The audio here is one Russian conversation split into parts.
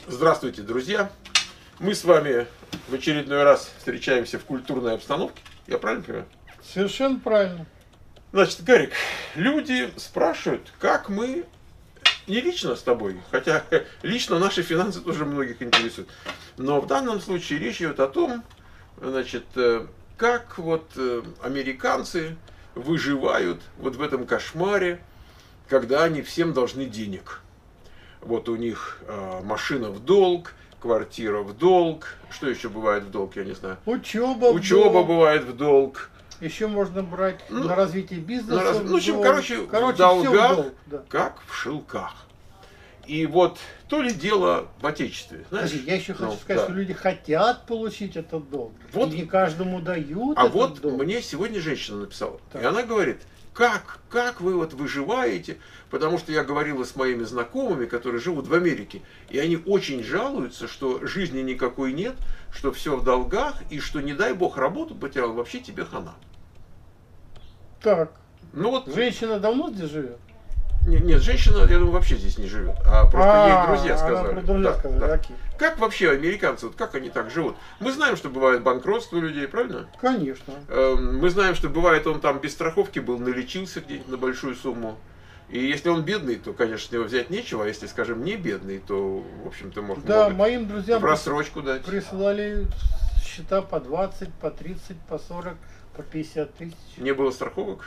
Здравствуйте, друзья! Мы с вами в очередной раз встречаемся в культурной обстановке. Я правильно понимаю? Совершенно правильно. Значит, Гарик, люди спрашивают, как мы, не лично с тобой, хотя лично наши финансы тоже многих интересуют, но в данном случае речь идет о том, значит, как вот американцы выживают вот в этом кошмаре, когда они всем должны денег. Вот у них машина в долг, квартира в долг. Что еще бывает в долг, я не знаю. Учеба бывает в долг. Еще можно брать на развитие бизнеса. В общем, короче, в долгах, как в шелках. И вот то ли дело в Отечестве. Знаешь? Подожди, я еще хочу сказать, что люди хотят получить этот долг. Вот, и не каждому дают этот вот долг. Мне сегодня женщина написала. Так. И она говорит, как вы вот выживаете? Потому что я говорила с моими знакомыми, которые живут в Америке, и они очень жалуются, что жизни никакой нет, что все в долгах, и что, не дай бог, работу потерял, вообще тебе хана. Так, ну вот, женщина давно здесь живет? Нет, женщина, я думаю, вообще здесь не живет, а просто ей друзья сказали. Да. Как вообще американцы, вот как они так живут? Мы знаем, что бывает банкротство у людей, правильно? Конечно. Мы знаем, что бывает, он там без страховки был, налечился где-нибудь на большую сумму. И если он бедный, то, конечно, его взять нечего, а если, скажем, не бедный, то, в общем-то, могут моим друзьям в рассрочку дать. Присылали счета по 20, по 30, по 40, по 50 тысяч. Не было страховок?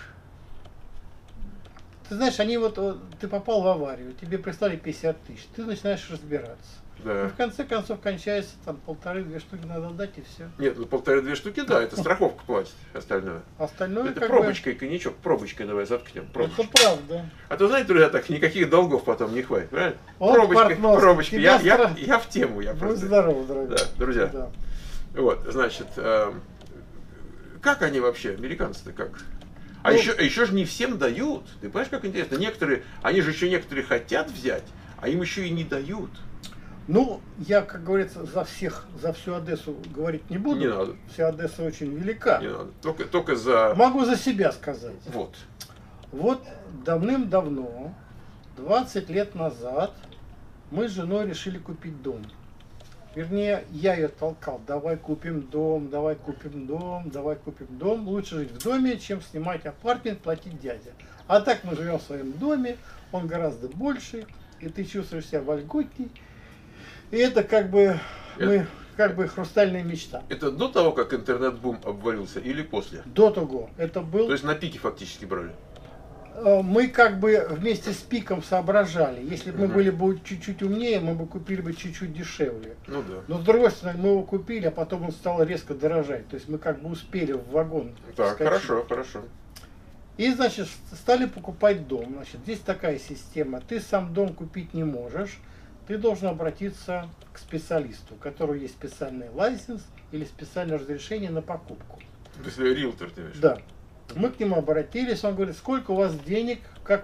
Ты знаешь, ты попал в аварию, тебе прислали 50 тысяч, ты начинаешь разбираться. Да. И в конце концов кончается, там 1,5-2 штуки надо дать и все. Нет, 1,5-2 штуки, да, это страховка платит, остальное. Остальное это пробочкой, коньячок, пробочкой давай заткнем. Это правда. А то, знаете, друзья, так никаких долгов потом не хватит, правильно? Пробочкой. Я в тему, я просто. Будь здоров, дорогой. Да, друзья. Да. Вот, значит, как они вообще, американцы-то как? А еще же не всем дают. Ты понимаешь, как интересно? Некоторые, они же еще некоторые хотят взять, а им еще и не дают. Ну, я, как говорится, за всю Одессу говорить не буду. Не надо. Вся Одесса очень велика. Не надо. Только за... Могу за себя сказать. Вот давным-давно, 20 лет назад, мы с женой решили купить дом. Вернее, я ее толкал. Давай купим дом, давай купим дом, давай купим дом. Лучше жить в доме, чем снимать апартмент, платить дядя. А так мы живем в своем доме, он гораздо больше, и ты чувствуешь себя вольготней. И это как бы хрустальная мечта. Это до того, как интернет-бум обвалился, или после? До того. Это был... То есть на пике фактически брали? Мы как бы вместе с пиком соображали. Если бы мы были бы чуть-чуть умнее, мы бы купили бы чуть-чуть дешевле. Ну да. Но с другой стороны, мы его купили, а потом он стал резко дорожать. То есть мы как бы успели в вагон. Так, хорошо. И, значит, стали покупать дом. Значит, здесь такая система. Ты сам дом купить не можешь. Ты должен обратиться к специалисту, у которого есть специальный лайсенс или специальное разрешение на покупку. То есть риэлтор, ты имеешь? Да. Мы к нему обратились, он говорит, сколько у вас денег, как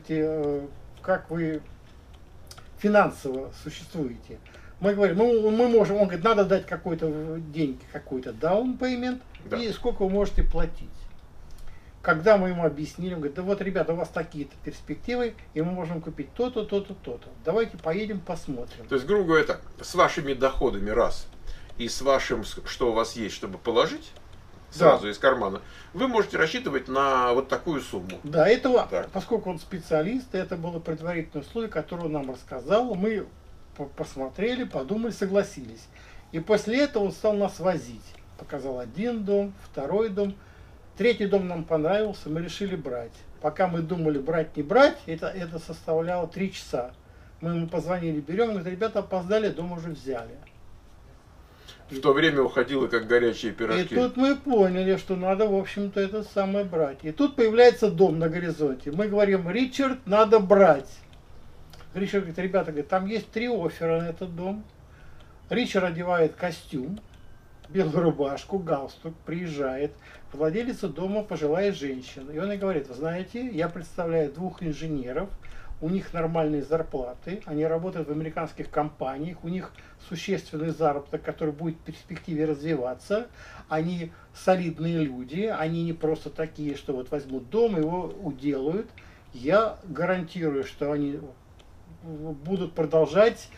вы финансово существуете. Мы говорим, мы можем, он говорит, надо дать какой-то деньги, какой-то down payment, да. И сколько вы можете платить. Когда мы ему объяснили, он говорит, да вот, ребята, у вас такие-то перспективы, и мы можем купить то-то, то-то, то-то. Давайте поедем, посмотрим. То есть, грубо говоря, так, с вашими доходами раз, и с вашим, что у вас есть, чтобы положить, сразу из кармана, вы можете рассчитывать на вот такую сумму. Да, поскольку он специалист, это было предварительное условие, которое он нам рассказал. Мы посмотрели, подумали, согласились. И после этого он стал нас возить. Показал один дом, второй дом. Третий дом нам понравился, мы решили брать. Пока мы думали, брать, не брать, это составляло 3 часа. Мы ему позвонили, берем, он говорит, ребята опоздали, дом уже взяли. В то время уходило как горячие пирожки. И тут мы поняли, что надо, в общем-то, это самое брать. И тут появляется дом на горизонте. Мы говорим, Ричард, надо брать. Ричард говорит, ребята, там есть 3 оффера на этот дом. Ричард одевает костюм, белую рубашку, галстук, приезжает. Владелец дома пожилая женщина. И он ей говорит, вы знаете, я представляю 2 инженеров, у них нормальные зарплаты, они работают в американских компаниях, у них существенный заработок, который будет в перспективе развиваться, они солидные люди, они не просто такие, что вот возьмут дом, его уделают. Я гарантирую, что они будут продолжать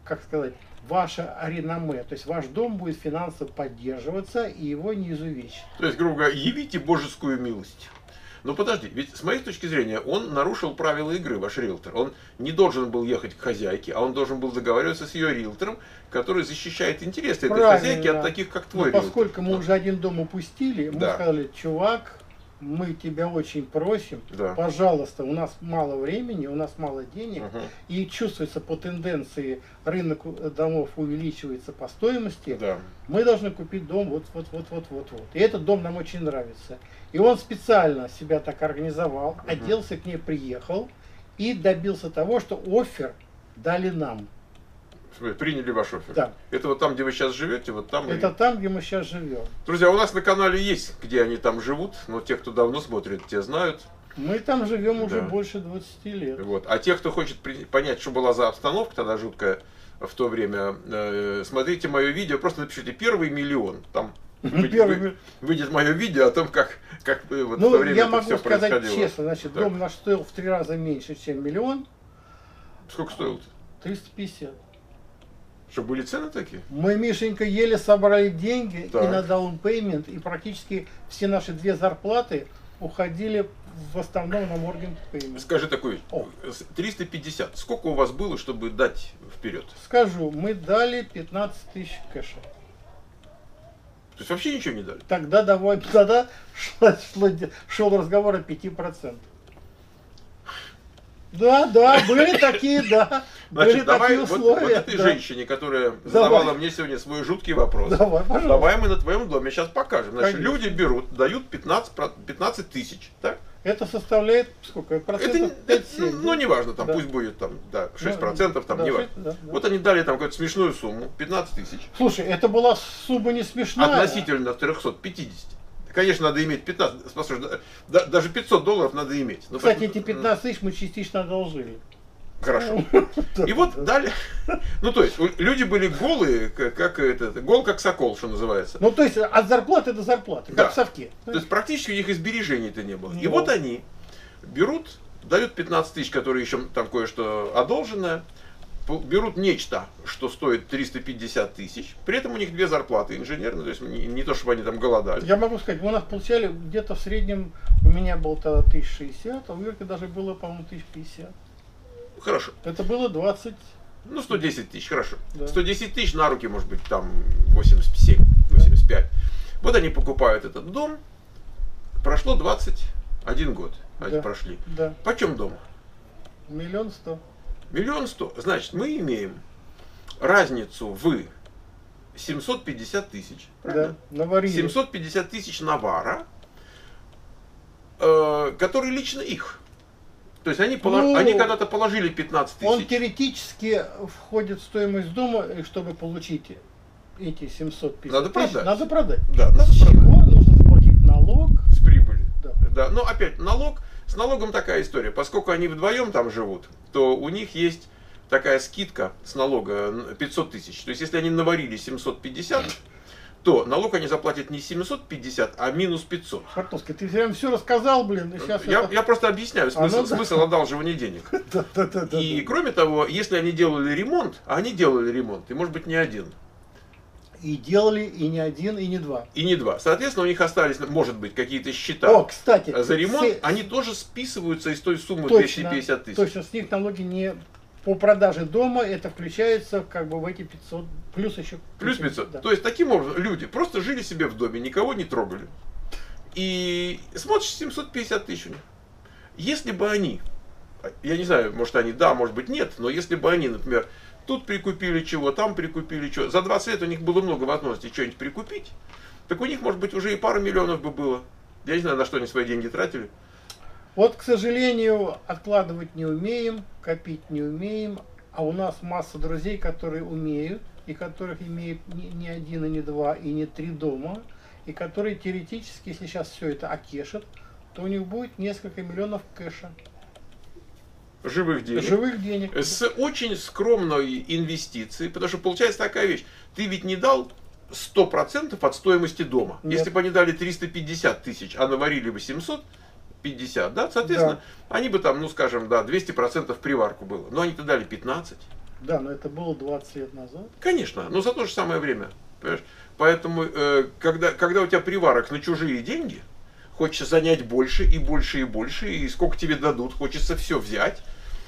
как сказать, ваше реноме, то есть ваш дом будет финансово поддерживаться и его не изувечить. То есть, грубо говоря, явите божескую милость. Но подожди, ведь с моей точки зрения он нарушил правила игры, ваш риэлтор. Он не должен был ехать к хозяйке, а он должен был договариваться с ее риэлтором, который защищает интересы этой хозяйки от таких, как твой риэлтор. Поскольку мы уже один дом упустили, мы сказали, чувак, мы тебя очень просим, пожалуйста, у нас мало времени, у нас мало денег, и чувствуется по тенденции, рынок домов увеличивается по стоимости, мы должны купить дом вот. И этот дом нам очень нравится. И он специально себя так организовал, оделся, к ней приехал и добился того, что оффер дали нам. Приняли ваш оффер? Да. Это вот там, где вы сейчас живете? Вот там это там, где мы сейчас живем. Друзья, у нас на канале есть, где они там живут, но те, кто давно смотрит, те знают. Мы там живем уже больше 20 лет. Вот. А те, кто хочет понять, что была за обстановка тогда жуткая в то время, смотрите мое видео, просто напишите «Первый миллион». Там выйдет мое видео о том, как вот в то время я это могу все сказать происходило. Честно, значит, дом наш стоил в 3 раза меньше, чем миллион. Сколько стоил-то? 350. Что, были цены такие? Мы, Мишенька, еле собрали деньги и на даунпеймент, и практически все наши 2 зарплаты уходили в основном на моргенж пеймент. Скажи такую, 350. Сколько у вас было, чтобы дать вперед? Скажу, мы дали 15 тысяч кэша. То есть вообще ничего не дали? Тогда шел разговор о 5%. Да, были такие, Значит, были давай такие условия. вот этой женщине, которая задавала мне сегодня свой жуткий вопрос. Давай мы на твоем доме сейчас покажем. Значит, люди берут, дают 15 тысяч, так? Это составляет сколько? Процентов 5-7. Ну, неважно, там пусть будет там, 6%, там, неважно. Вот они дали там какую-то смешную сумму, 15 тысяч. Слушай, это была сумма не смешная. Относительно 350. Конечно, надо иметь 15, послушай, даже $500 надо иметь. Ну, кстати, эти 15 тысяч мы частично одолжили. Хорошо. И вот дали. Ну, то есть, люди были голые, гол как сокол, что называется. Ну, то есть, от зарплаты до зарплаты, как в совке. То есть, практически у них и сбережений-то не было. И вот они берут, дают 15 тысяч, которые еще там кое-что одолженное, берут нечто, что стоит 350 тысяч, при этом у них 2 зарплаты инженерные, то есть не то, чтобы они там голодали. Я могу сказать, мы у нас получали где-то в среднем, у меня было тогда 1060, а у Юрки даже было, по-моему, 1050. Хорошо. Это было 20. Ну, 110 тысяч, хорошо. Да. 110 тысяч на руки, может быть, там 87, 85. Вот они покупают этот дом, прошло 21 год, они прошли. Да. Почем дом? 1 100 000. 1 100 000. Значит, мы имеем разницу в 750 тысяч. Да, наварили. 750 тысяч навара, который лично их. То есть они когда-то положили 15 тысяч. Он теоретически входит в стоимость дома, и чтобы получить эти 750 надо тысяч, продать. надо продать. Да, надо чего нужно заплатить налог. С прибыли. Да. Но опять, с налогом такая история. Поскольку они вдвоем там живут, то у них есть такая скидка с налога 500 тысяч. То есть если они наварили 750, то налог они заплатят не 750, а минус 500. Хартовский, ты прям все рассказал, блин. И сейчас я просто объясняю смысл одалживания денег. И кроме того, если они делали ремонт, а они делали ремонт, и может быть не один. И делали и не один, и не два. И не два. Соответственно, у них остались, может быть, какие-то счета кстати, за ремонт, они тоже списываются из той суммы точно, 250 тысяч. Точно, с них налоги не... По продаже дома это включается как бы в эти 500, плюс еще... Плюс 500. Да. То есть, таким образом, люди просто жили себе в доме, никого не трогали. И смотришь, 750 тысяч у них. Если бы они, я не знаю, может они да, может быть нет, но если бы они, например, тут прикупили чего, там прикупили чего, за 20 лет у них было много возможностей что-нибудь прикупить, так у них, может быть, уже и пару миллионов бы было. Я не знаю, на что они свои деньги тратили. Вот, к сожалению, откладывать не умеем, копить не умеем, а у нас масса друзей, которые умеют, и которых имеют не один, и не два, и не 3 дома, и которые теоретически, если сейчас все это окешат, то у них будет несколько миллионов кэша. Живых денег. С очень скромной инвестицией, потому что получается такая вещь. Ты ведь не дал 100% от стоимости дома. Нет. Если бы они дали 350 тысяч, а наварили бы 750, да, соответственно, они бы там, ну скажем, да, 200% приварку было. Но они-то дали 15. Да, но это было 20 лет назад. Конечно, но за то же самое время. Понимаешь? Поэтому, когда у тебя приварок на чужие деньги, хочется занять больше и больше и больше, и сколько тебе дадут, хочется все взять.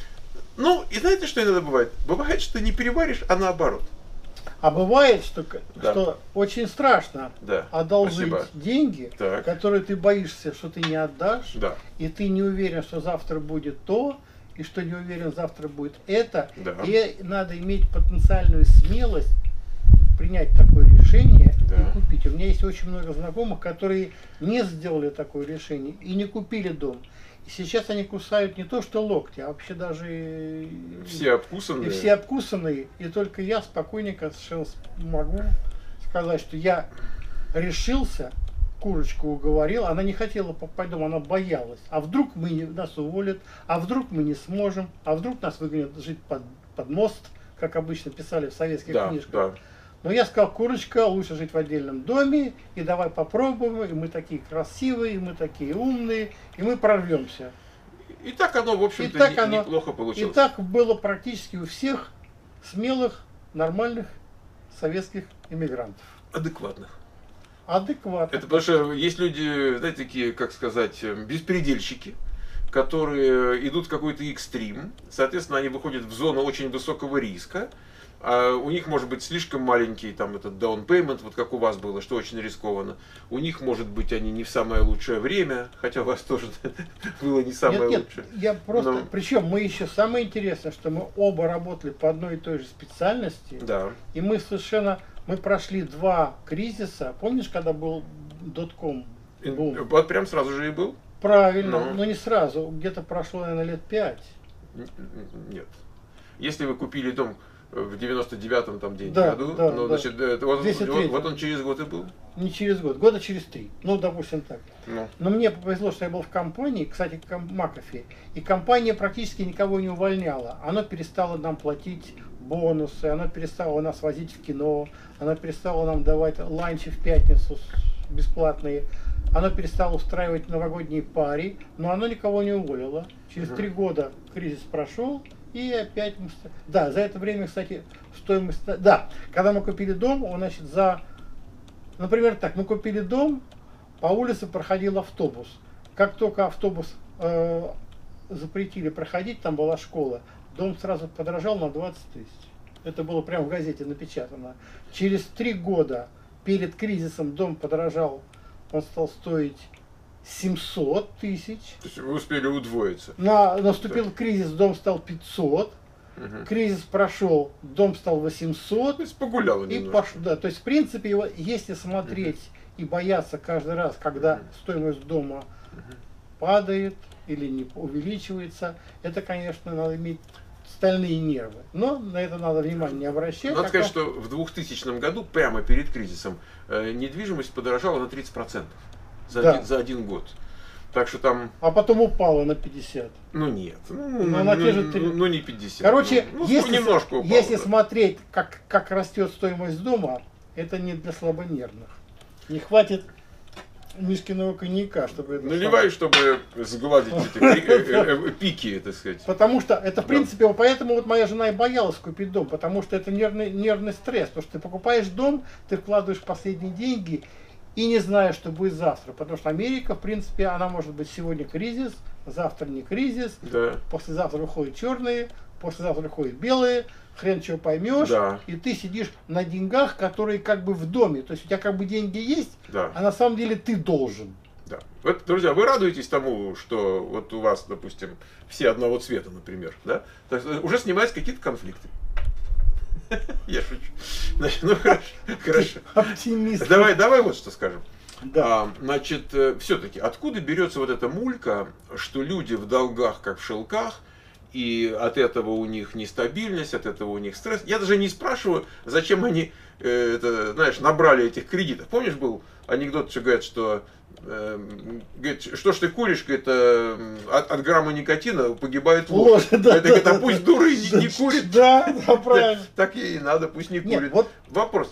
Ну, и знаете, что иногда бывает? Бывает, что не переваришь, а наоборот. А бывает, что, Да. что очень страшно Да. одолжить Спасибо. деньги, Так. которые ты боишься, что ты не отдашь, Да. и ты не уверен, что завтра будет то, и что не уверен, завтра будет это. Да. И надо иметь потенциальную смелость принять такое решение Да. и купить. У меня есть очень много знакомых, которые не сделали такое решение и не купили дом. И сейчас они кусают не то что локти, а вообще даже Все обкусанные. и все обкусанные. И только я спокойненько совершенно могу сказать, что я решился, курочку уговорил, она не хотела покупать дом, она боялась. А вдруг нас уволят, а вдруг мы не сможем, а вдруг нас выгонят жить под мост, как обычно писали в советских Да, книжках. да. Но я сказал, курочка, лучше жить в отдельном доме, и давай попробуем, и мы такие красивые, и мы такие умные, и мы прорвемся. И так оно, в общем-то, И так оно- неплохо И получилось. так было практически у всех смелых, нормальных советских иммигрантов. Адекватных. Адекватно. Это потому что есть люди, знаете, такие, как сказать, беспредельщики, которые идут в какой-то экстрим, соответственно, они выходят в зону очень высокого риска, а у них может быть слишком маленький там этот down payment, вот как у вас было, что очень рискованно. У них, может быть, они не в самое лучшее время, хотя у вас тоже было не самое Нет, лучшее. я просто. Но- Причем мы еще самое интересное, что мы оба работали по одной и той же специальности, Да, и мы прошли 2 кризиса. Помнишь, когда был дотком бум? вот прям сразу же и был? Правильно, Ну. но не сразу. Где-то прошло, наверное, лет 5. Нет. Если вы купили дом в 99-м там Да, году, да, ну, да. значит, вот, 203-м. вот он через год и был. Не через год, года через 3. Ну, допустим так. Ну, Но мне повезло, что я был в компании, кстати, Макафи, и компания практически никого не увольняла. Она перестала нам платить бонусы, она перестала нас возить в кино, она перестала нам давать ланчи в пятницу бесплатные, она перестала устраивать новогодние пари, но она никого не уволила. Через 3 года кризис прошел, и опять мы... Да, за это время, кстати, стоимость... Да, когда мы купили дом, он, значит, Например, так, мы купили дом, по улице проходил автобус. Как только автобус запретили проходить, там была школа, дом сразу подорожал на 20 тысяч. Это было прямо в газете напечатано. Через 3 года перед кризисом дом подорожал, он стал стоить 700 тысяч. то есть вы успели удвоиться. Наступил кризис, дом стал 500. Мгм. Кризис прошел, дом стал 800. То есть погуляло И немножко. пошло, да, то есть в принципе, если смотреть и бояться каждый раз, когда стоимость дома падает или не увеличивается, это, конечно, надо иметь стальные нервы. Но на это надо внимание не обращать. Надо а сказать, то- что в 2000 году, прямо перед кризисом, недвижимость подорожала на 30% Да. за один год. Так что там, А потом упало на 50. ну нет, Ну, на те же три. ну не 50. Короче, ну, если, немножко упало. если да. смотреть, как растет стоимость дома, это не для слабонервных. Не хватит Мишкиного коньяка, чтобы это... Наливай, чтобы сгладить эти пики, так сказать. Потому что это, в Да. принципе, вот поэтому вот моя жена и боялась купить дом, потому что это нервный стресс. Потому что ты покупаешь дом, ты вкладываешь последние деньги и не знаешь, что будет завтра. Потому что Америка, в принципе, она может быть сегодня кризис, завтра не кризис, Да. послезавтра выходят черные, послезавтра выходят белые, хрен чего поймешь, Да. и ты сидишь на деньгах, которые как бы в доме. То есть у тебя как бы деньги есть, Да. а на самом деле ты должен. Да. Вот, друзья, вы радуетесь тому, что вот у вас, допустим, все одного цвета, например, да? То есть уже снимаются какие-то конфликты. Я шучу. Значит, ну хорошо. Оптимист. Давай вот что скажем. Да. Значит, все-таки откуда берется вот эта мулька, что люди в долгах, как в шелках, и от этого у них нестабильность, от этого у них стресс. Я даже не спрашиваю, зачем они, знаешь, набрали этих кредитов. Помнишь, был анекдот, что говорят, что говорит, что ж ты куришь, это от грамма никотина погибает лошадь. Да, Это говорит, а пусть дуры не курит. Да, правильно. Так ей и надо, пусть не Нет, курит. вот. Вопрос,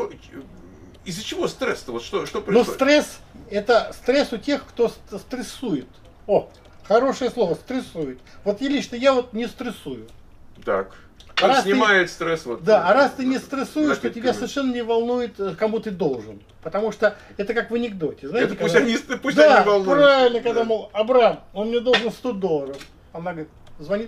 из-за чего стресс-то? Вот что Но происходит? стресс, это стресс у тех, кто стрессует. О, хорошее слово, стрессует. Вот лично я вот не стрессую. Так. Раз снимает стресс. Вот, да, а раз ты не стрессуешь, то напитками. тебя совершенно не волнует, кому ты должен. Потому что это как в анекдоте. Знаете, Это пусть когда... пусть да, они волнуются. правильно, когда, Да. мол, Абрам, он мне должен $100. Она говорит, звонит.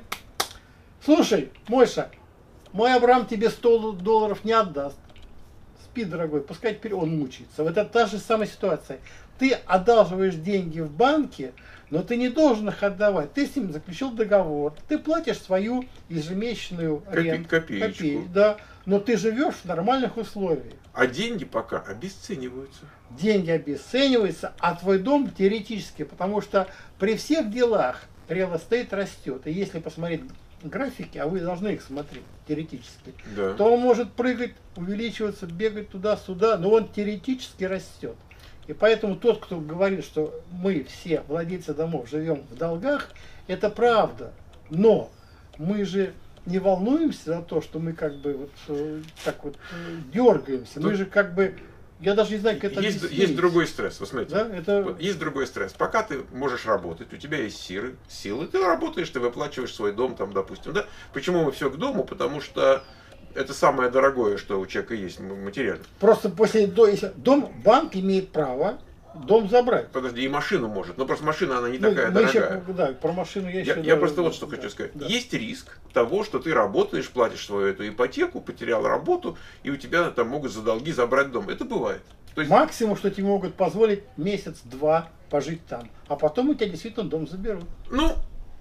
Слушай, Мойша, мой Абрам тебе $100 не отдаст. Спи, дорогой, пускай теперь он мучается. Вот это та же самая ситуация. Ты одалживаешь деньги в банке, но ты не должен их отдавать. Ты с ним заключил договор. Ты платишь свою ежемесячную ренту. Копеечку. Да, но ты живешь в нормальных условиях. А деньги пока обесцениваются. Деньги обесцениваются, а твой дом теоретически, потому что при всех делах real estate растет. И если посмотреть графики, а вы должны их смотреть теоретически, Да. то он может прыгать, увеличиваться, бегать туда-сюда, но он теоретически растет. И поэтому тот, кто говорит, что мы все владельцы домов живем в долгах, это правда. Но мы же не волнуемся за то, что мы как бы вот так вот дергаемся. Мы же как бы, я даже не знаю, как это Есть объяснить. другой стресс, вы смотрите. Да, это... Вот есть другой стресс. Пока ты можешь работать, у тебя есть силы, ты работаешь, ты выплачиваешь свой дом, там, допустим, да? Почему мы все к дому? Потому что это самое дорогое, что у человека есть материально. Просто после дом, банк имеет право дом забрать. Подожди, и машину может. Но просто машина, она не Ну, такая мы еще, дорогая. да, про машину я еще... Я просто вот что хочу да, сказать. да. Есть риск того, что ты работаешь, платишь свою эту ипотеку, потерял работу, и у тебя там могут за долги забрать дом. Это бывает. То есть, Максимум, что тебе могут позволить месяц-два пожить там. А потом у тебя действительно дом заберут. ну,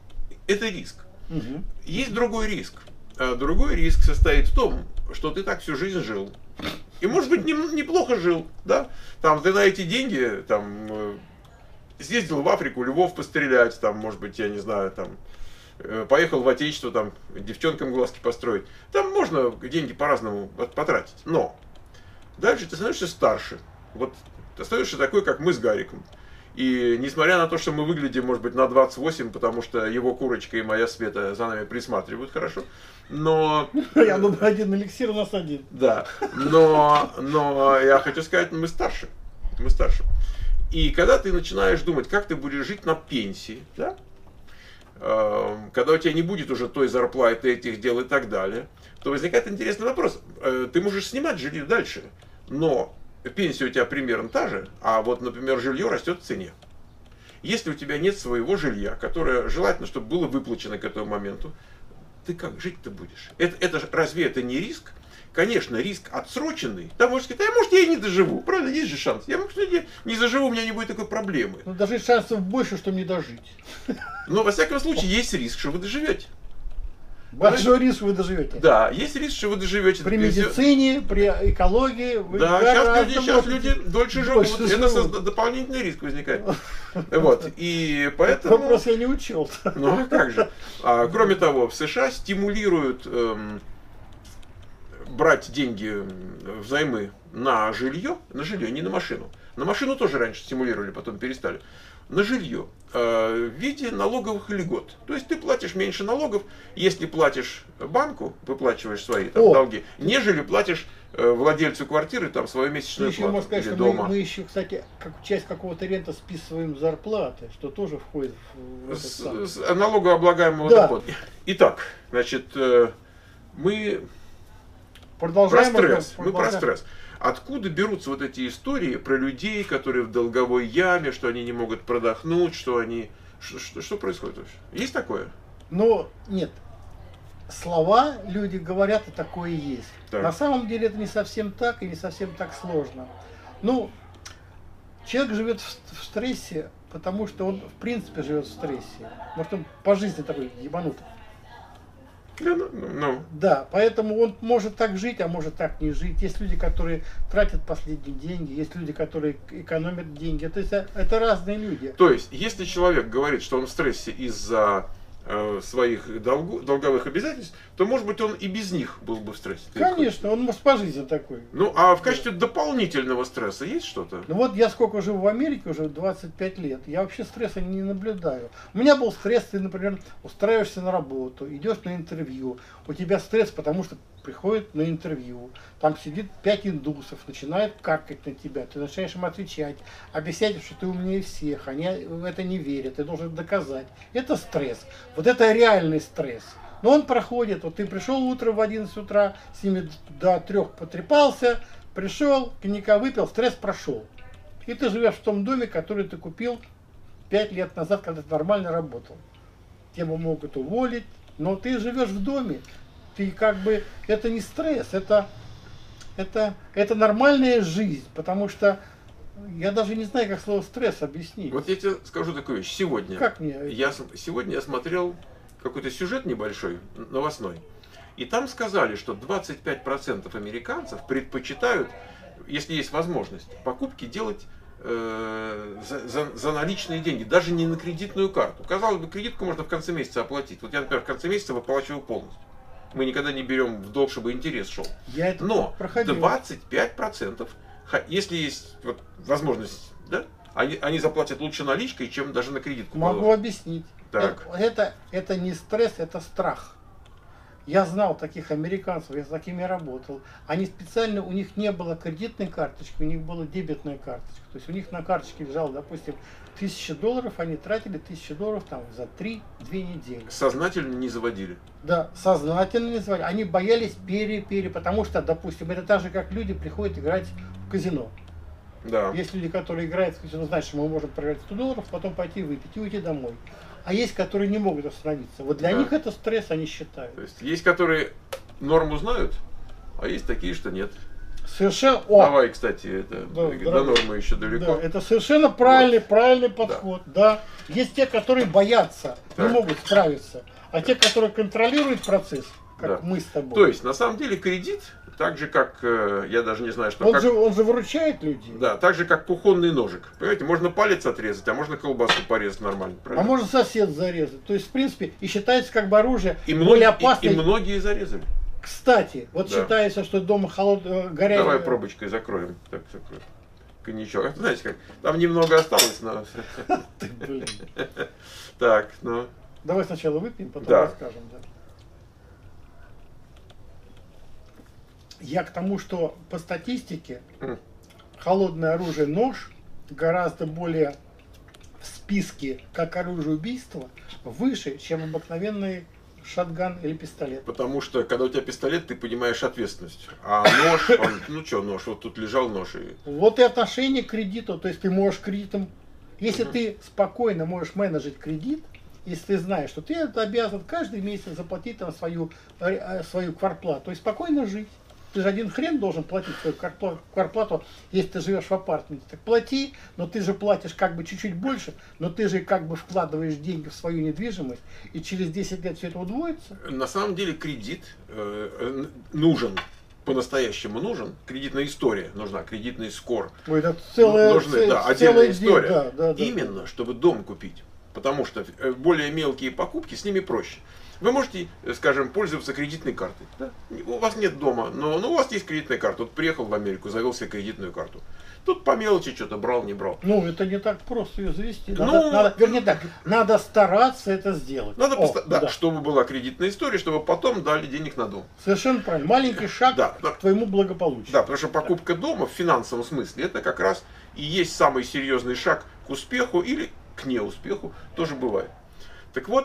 это риск. Угу. Есть другой риск. Другой риск состоит в том, что ты так всю жизнь жил. И, может быть, неплохо жил, да? Там ты на эти деньги там съездил в Африку львов пострелять, там, может быть, я не знаю, там поехал в Отечество, там, девчонкам глазки построить. Там можно деньги по-разному потратить. Но дальше ты становишься старше. Вот ты становишься такой, как мы с Гариком. И несмотря на то, что мы выглядим, может быть, на 28, потому что его курочка и моя Света за нами присматривают хорошо, но... Я думаю, один эликсир у нас один. Да, но я хочу сказать, мы старше. Мы старше. И когда ты начинаешь думать, как ты будешь жить на пенсии, да? Когда у тебя не будет уже той зарплаты, этих дел и так далее, то возникает интересный вопрос. Ты можешь снимать жилье дальше, но пенсия у тебя примерно та же, а вот, например, жилье растет в цене. Если у тебя нет своего жилья, которое желательно, чтобы было выплачено к этому моменту, ты как жить-то будешь? Разве это не риск? Конечно, риск отсроченный. Там можно сказать, может, я и не доживу. Правда, есть же шанс. Я, может, не заживу, у меня не будет такой проблемы. Но даже шансов больше, что не дожить. Но, во всяком случае, есть риск, что вы доживете. Большой риск вы доживете. Да, есть риск, что вы доживете. При медицине, при экологии вы да, сейчас люди дольше живут. Это дополнительный риск возникает. Вот. И поэтому... Вопрос я не учел. Ну а как же? Кроме того, в США стимулируют брать деньги взаймы на жилье, не на машину. На машину тоже раньше стимулировали, потом перестали. На жилье в виде налоговых льгот. То есть ты платишь меньше налогов, если платишь банку, выплачиваешь свои там, долги, нежели платишь владельцу квартиры там свою месячную плату можно сказать, или что дома. мы еще, кстати, как часть какого-то рента списываем зарплаты, что тоже входит в с налогооблагаемого дохода. Итак, значит, мы продолжаем про стресс. Мы про стресс. Откуда берутся вот эти истории про людей, которые в долговой яме, что они не могут продохнуть, что они... Что происходит вообще? Есть такое? Ну, нет. Слова люди говорят, и такое есть. Так. На самом деле это не совсем так и не совсем так сложно. Ну, человек живет в стрессе, потому что он в принципе живет в стрессе. Может, он по жизни такой ебанутый. Да, поэтому он может так жить, а может так не жить. Есть люди, которые тратят последние деньги, есть люди, которые экономят деньги. То есть это разные люди. То есть, если человек говорит, что он в стрессе из-за своих долговых обязательств, то, может быть, он и без них был бы в стрессе. Конечно, он может по жизни такой. Ну, а в качестве дополнительного стресса есть что-то? Ну вот я сколько живу в Америке, уже 25 лет, я вообще стресса не наблюдаю. У меня был стресс, ты, например, устраиваешься на работу, идешь на интервью, у тебя стресс, потому что приходит на интервью, там сидит 5 индусов, начинают каркать на тебя, ты начинаешь им отвечать, объяснять, что ты умнее всех, они в это не верят, ты должен доказать. Это стресс. Вот это реальный стресс. Но он проходит, вот ты пришел утром в 11 утра, с ними до 3 потрепался, пришел, коньяка выпил, стресс прошел. И ты живешь в том доме, который ты купил 5 лет назад, когда ты нормально работал. Тебя могут уволить, но ты живешь в доме. Ты как бы, это не стресс, это нормальная жизнь, потому что я даже не знаю, как слово стресс объяснить. Вот я тебе скажу такую вещь. Сегодня Как мне? Сегодня я смотрел какой-то сюжет небольшой, новостной, и там сказали, что 25% американцев предпочитают, если есть возможность, покупки делать за наличные деньги, даже не на кредитную карту. Казалось бы, кредитку можно в конце месяца оплатить. Вот я, например, в конце месяца выплачиваю полностью. Мы никогда не берем в долг, чтобы интерес шел. Но проходил. 25%, если есть вот возможность, да, они заплатят лучше наличкой, чем даже на кредитку. Могу объяснить. Так. Это не стресс, это страх. Я знал таких американцев, я с такими работал. Они специально, у них не было кредитной карточки, у них была дебетная карточка. То есть у них на карточке лежало, допустим, $1000, они тратили $1000 там за 3-2 недели. Сознательно не заводили. Да, сознательно не заводили. Они боялись потому что, допустим, это так же, как люди приходят играть в казино. Да. Есть люди, которые играют в казино, знают, что мы можем проиграть $100, потом пойти выпить и уйти домой. А есть, которые не могут остановиться. Вот для них это стресс, они считают. То есть которые норму знают, а есть такие, что нет. Совершенно. Давай, кстати, это до нормы еще далеко. Да, это совершенно правильный подход. Да. Есть те, которые боятся, не могут справиться. А те, которые контролируют процесс, как мы с тобой. То есть, на самом деле, кредит, так же как, я даже не знаю, что... Он же выручает людей. Да, так же как кухонный ножик. Понимаете, можно палец отрезать, а можно колбасу порезать нормально. Правильно? А можно сосед зарезать. То есть, в принципе, и считается как бы оружие более опасное. И многие зарезали. Кстати, вот считается, что дома горячий... Давай пробочкой закроем. Так, закроем. Коньячок. Это, знаете как, там немного осталось, но... Так, ну... Давай сначала выпьем, потом расскажем. Да. Я к тому, что по статистике холодное оружие нож гораздо более в списке как оружие убийства выше, чем обыкновенный шотган или пистолет. Потому что когда у тебя пистолет, ты понимаешь ответственность. А нож, нож, вот тут лежал нож. Вот и отношение к кредиту, то есть ты можешь кредитом, если ты спокойно можешь менеджить кредит, если ты знаешь, что ты это обязан каждый месяц заплатить там свою квартплату, то есть спокойно жить. Ты же один хрен должен платить свою квартплату, если ты живешь в апартаменте. Так плати, но ты же платишь как бы чуть-чуть больше, но ты же как бы вкладываешь деньги в свою недвижимость, и через 10 лет все это удвоится. На самом деле кредит нужен, по-настоящему нужен. Кредитная история нужна, кредитный скор. Ой, это целая история. Именно, чтобы дом купить. Потому что более мелкие покупки, с ними проще. Вы можете, скажем, пользоваться кредитной картой. Да? У вас нет дома, но у вас есть кредитная карта. Вот приехал в Америку, завел себе кредитную карту. Тут по мелочи что-то брал, не брал. Ну, это не так просто ее завести. Надо стараться это сделать. Чтобы была кредитная история, чтобы потом дали денег на дом. Совершенно правильно. Маленький шаг к твоему благополучию. Да, потому что покупка дома в финансовом смысле, это как раз и есть самый серьезный шаг к успеху или к неуспеху, тоже бывает. Так вот,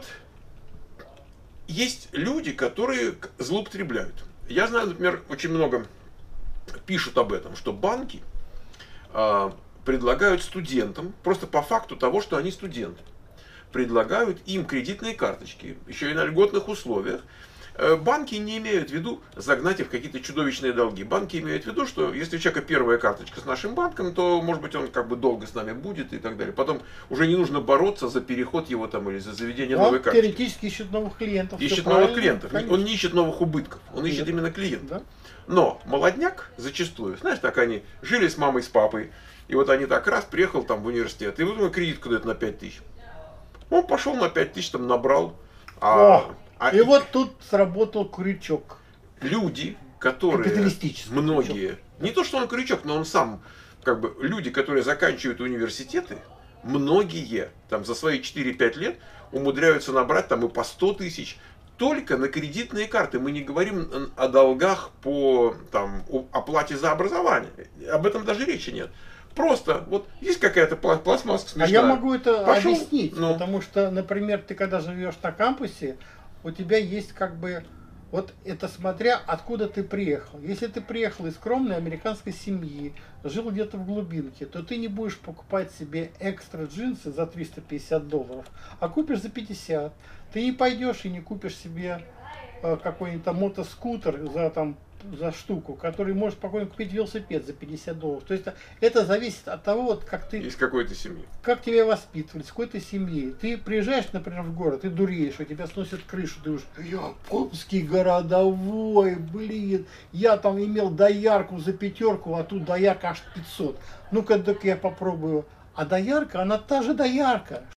есть люди, которые злоупотребляют. Я знаю, например, очень много пишут об этом, что банки предлагают студентам, просто по факту того, что они студенты, предлагают им кредитные карточки, еще и на льготных условиях. Банки не имеют в виду загнать их в какие-то чудовищные долги. Банки имеют в виду, что если у человека первая карточка с нашим банком, то, может быть, он как бы долго с нами будет и так далее. Потом уже не нужно бороться за переход его там или за заведение новой карточки. Теоретически ищет новых клиентов. Ищет новых клиентов. Он не ищет новых убытков, он ищет именно клиентов. Да? Но молодняк зачастую, знаешь, так они жили с мамой, с папой, и вот они так раз приехал там в университет, и вот ему кредитку дают на 5000. Он пошел на 5000, там набрал. И вот тут сработал крючок. Люди, которые многие, не то что он крючок, но он сам, как бы, люди, которые заканчивают университеты, многие там за свои 4-5 лет умудряются набрать там и по 100 тысяч только на кредитные карты. Мы не говорим о долгах по там, оплате за образование. Об этом даже речи нет. Просто вот есть какая-то пластмасска смешная. А я могу это объяснить, потому что, например, ты когда живешь на кампусе, у тебя есть как бы, вот это смотря откуда ты приехал. Если ты приехал из скромной американской семьи, жил где-то в глубинке, то ты не будешь покупать себе экстра джинсы за $350, а купишь за 50. Ты не пойдешь и не купишь себе какой-нибудь там мотоскутер за штуку, который можешь спокойно купить велосипед за $50. То есть это зависит от того, вот, как ты, Из какой-то семьи. как тебя воспитывали, с какой ты семьи. Ты приезжаешь, например, в город, ты дуреешь, у тебя сносят крышу, ты уж, я омский городовой, блин, я там имел доярку за 5, а тут доярка аж 500. Ну-ка, так я попробую. А доярка, она та же доярка.